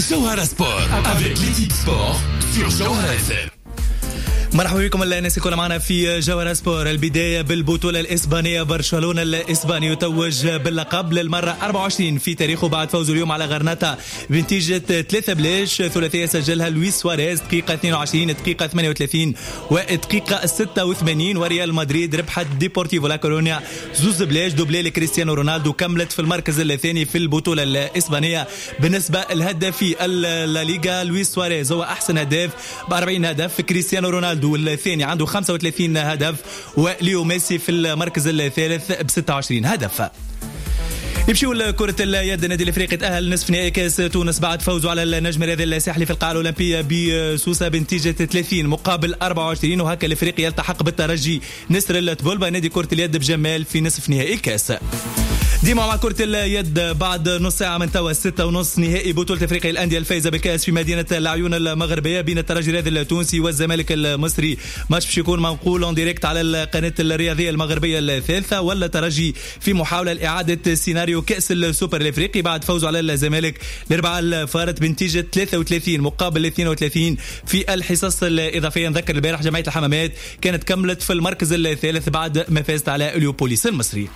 Jawhara Sport avec l'équipe sport sur Jawhara FM. مرحبا بكم الناس كلها معنا في جوهرة سبور. البداية بالبطولة الإسبانية. برشلونة الإسباني يتوج باللقب للمرة 24 في تاريخه بعد فوزه اليوم على غرناطة بنتيجة 3-0. ثلاثية سجلها لويس سواريز دقيقة 22 دقيقة 38 ودقيقة 86. وريال مدريد ربحت ديبورتيفو لا كورونيا 2-0 دوبلي لكريستيانو رونالدو. كملت في المركز الثاني في البطولة الإسبانية. بالنسبة الهدافي الليغا لويس سواريز هو أحسن هداف ب40 هدف. كريستيانو رونالدو الثاني عنده 35 هدف. وليو ميسي في المركز الثالث ب26 هدف. يمشيوا لكرة اليد. النادي الافريقي تأهل نصف نهائي كاس تونس بعد فوزه على النجم الرياضي الساحلي في القاعة الأولمبية بسوسة بنتيجة 30 مقابل 24. وهكا الافريقي يلتحق بالترجي نسر التبولبا. نادي كرة اليد بجمال في نصف نهائي الكاس. ديما مع كرة اليد بعد نص ساعة من توا 6:30 نهائي بطولة افريقيا الأندية الفائزة بالكاس في مدينة العيون المغربية بين الترجي الرياضي التونسي والزمالك المصري. ماتش باش يكون منقول اون ديريكت على القناة الرياضية المغربية الثالثة. ولا الترجي في محاولة لإعادة سيناريو كأس السوبر الافريقي بعد فوزه على الزمالك الأربعاء الفارط بنتيجة 33 مقابل 32 في الحصص الإضافية. نذكر البارح جمعية الحمامات كانت كملت في المركز الثالث بعد ما فازت على اليوبوليس المصري.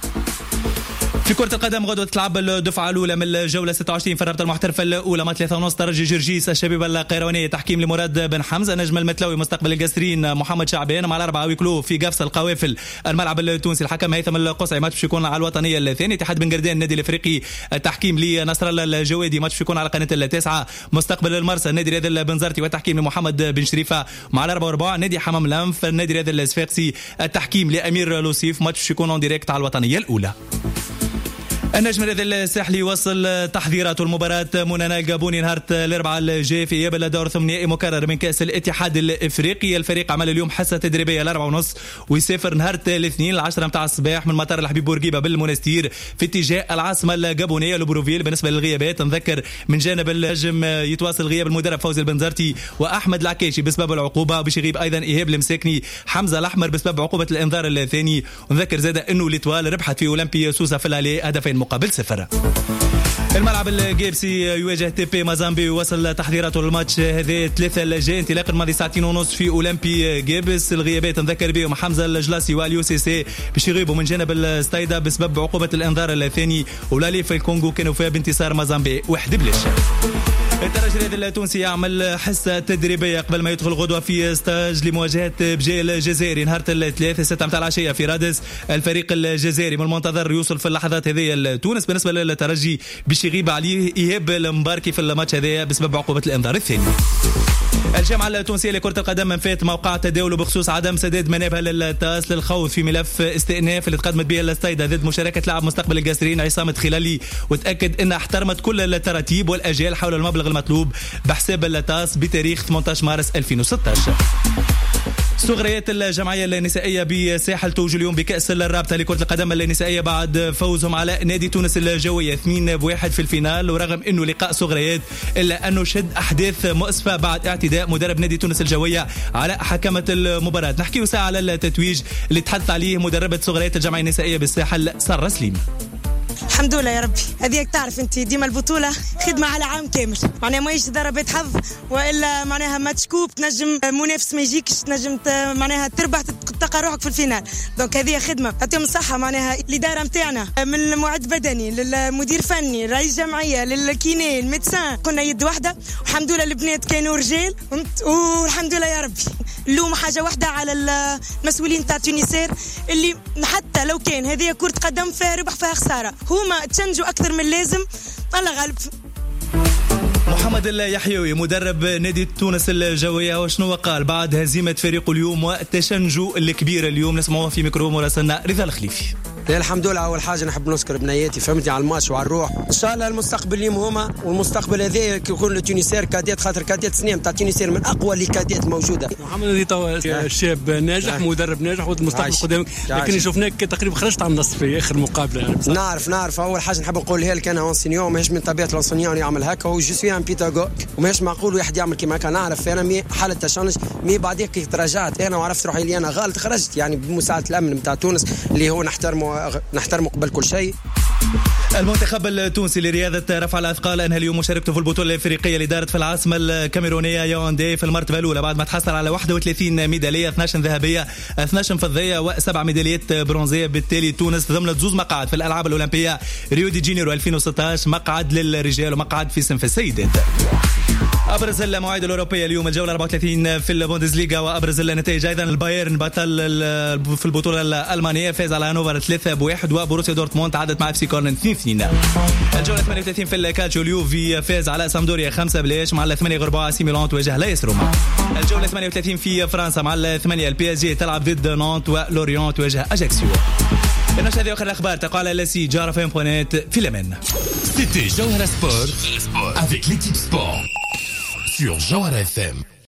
في كرة القدم غدوة تلعب الدفعة الأولى من الجولة 26 في الرابطة المحترفة الأولى مع 3:30 ترجي جرجيس الشبيبة القيروانية تحكيم لمراد بن حمزة. نجم المتلوي مستقبل القاسرين محمد شعبان مع الأربعة ويكلو في قفص القوافل الملعب التونسي. الحكم هيثم القصعي. ماتش يكون على الوطنية الثاني. اتحاد بن قردان النادي الافريقي التحكيم لنصر الله الجوادي. ماتش يكون على قناة التاسعة. مستقبل المرسى النادي الرياضي البنزرتي والتحكيم لمحمد بن شريفة مع الأربعة وربع. نادي حمام لنف النادي الرياضي الصفاقسي التحكيم لأمير لوسيف. ماتش يكون اون ديريكت على الوطنية الأولى. النجم الرياضي الساحلي وصل تحضيرات المباراة منانا الجابوني نهار الأربعاء الجاي في إياب الدور الثمانية مكرر من كأس الاتحاد الإفريقي. الفريق عمل اليوم حصة تدريبية 4:30 ويسافر نهار الاثنين 10 متاع الصباح من مطار الحبيب بورقيبة بالمنستير في اتجاه العاصمة الجابونية لبروفيل. بالنسبة للغيابات نذكر من جانب النجم يتواصل غياب المدرب فوزي البنزرتي وأحمد العكاشي بسبب العقوبة. باش يغيب أيضا إيهاب المساكني حمزة الأحمر بسبب عقوبة الإنذار الثاني. ونذكر زاد إنه الإتوال ربحت في أولمبي سوسة في العلي هدفين مقابل 0. الملعب الجيبسي يواجه تي بي مازامبي. وصل تحضيراته للماتش هذا 3 الجاي انطلاقا الماضي 2:30 في أولمبي جيبس. الغيابات نذكر بهم حمزة الجلاسي واليو سي سي باش يغيبوا من جانب الستايدا بسبب عقوبة الإنذار الثاني. ولالي في الكونغو كانوا فيها بانتصار مازامبي 1-0. الترجي الرياضي التونسي يعمل حصة تدريبية قبل ما يدخل غدوة في ستاج لمواجهة بجيل الجزائري نهار الثلاث 6 متاع العشية في رادس. الفريق الجزائري من المنتظر يوصل في اللحظات هذه لتونس. بالنسبة للترجي باش يغيب عليه إيهاب المباركي في الماتش هذا بسبب عقوبة الإنذار الثاني. الجامعة التونسية لكرة القدم منفات موقع تداول بخصوص عدم سداد منابها للتاس للخوض في ملف استئناف اللي تقدمت به الستايدا ضد مشاركة لاعب مستقبل القاسرين عصام خلالي. وتأكد أنها احترمت كل التراتيب والأجيال حول المبلغ المطلوب بحساب التاس بتاريخ 18 مارس 2016. صغريات الجمعية النسائية بساحل توج اليوم بكأس الرابطة لكرة القدم النسائية بعد فوزهم على نادي تونس الجوية 2-1 في الفينال. ورغم أنه لقاء صغريات إلا أنه شد أحداث مؤسفة بعد اعتداء مدرب نادي تونس الجوية على حكمة المباراة. نحكي ساعة على التتويج اللي تحدث عليه مدربة صغريات الجمعية النسائية بالساحل سارة سليم. الحمد لله يا ربي. هذيك تعرف انت ديما البطوله خدمه على عام كامل. معناها ماهيش ضربات حظ والا معناها ماتش كوب تنجم منافس ما يجيكش تنجم معناها تربح تلقى روحك في الفينال. دونك هذه خدمه يعطيهم الصحه. معناها الاداره نتاعنا من المعد بدني للمدير فني رئيس جمعيه للكيني الميدسان كنا يد واحده. والحمد لله البنات كانوا رجال والحمد لله يا ربي. اللوم حاجه واحده على المسؤولين تاع تونسير اللي حتى لو كان هذه كره قدم فيها ربح فيها خساره هما تشنجوا أكثر من لازم. الله غالب. محمد اليحيوي مدرب نادي تونس الجوية وشنو قال بعد هزيمة فريقه اليوم والتشنج الكبير اليوم؟ نسمعوه في ميكرو مراسلنا رضا الخليفي. الحمد لله. اول حاجه نحب نشكر بنياتي فهمتني على الماتش وعلى الروح. ان شاء الله المستقبل ليهم هما والمستقبل هذا يكون لتونسير كاديت خاطر كاديت سنين تاع تونسير من اقوى اللي كاديت موجوده. محمد اللي توا شاب ناجح مدرب ناجح والمستقبل قدامك. لكن شفناك تقريبا خرجت على النص في اخر مقابله يعني. نعرف اول حاجه نحب نقولها لك انا اونسينيون ماهيش من طبيعه الانسينيون يعمل هكا هو جو سوي ان بيتاغوج وماهيش معقول واحد يعمل كيما هكا. نعرف انا مي حاله تشنج مي بعديك كي تراجعت انا وعرفت روحي اللي انا غلط خرجت يعني بمساعده الامن نتاع تونس اللي هو نحترمه قبل كل شيء. المنتخب التونسي لرياضة رفع الأثقال أنهى اليوم مشاركته في البطولة الأفريقية اللي دارت في العاصمة الكاميرونية ياوندي في المرتبة الأولى بعد ما تحصل على 31 ميدالية 12 ذهبية 12 فضية و7 ميداليات برونزية. بالتالي تونس ضمنت زوز مقاعد في الألعاب الأولمبية ريو دي جانيرو 2016 مقعد للرجال ومقعد في صنف السيدات. أبرز المواعيد الأوروبية اليوم الجولة 34 في البوندسليغا وأبرز النتائج أيضا البايرن بطل في البطولة الألمانية فاز على هانوفر 3-1 وبروسيا دورتموند تعادلت مع FC كورن 2-2. الجولة 38 في الكالتشيو اليوفي فاز على سامدوريا 5-0 مع 8 غرباء سي ميلان تواجه لايس روما. الجولة 38 في فرنسا مع 8 البي اس جي تلعب ضد نانت ولوريون تواجه أجاكسيو. النشرة هذه آخر الأخبار تقال على سي جارفين.net في الأمان. C'était Jawara Sport avec l'équipe sport sur Jawara FM.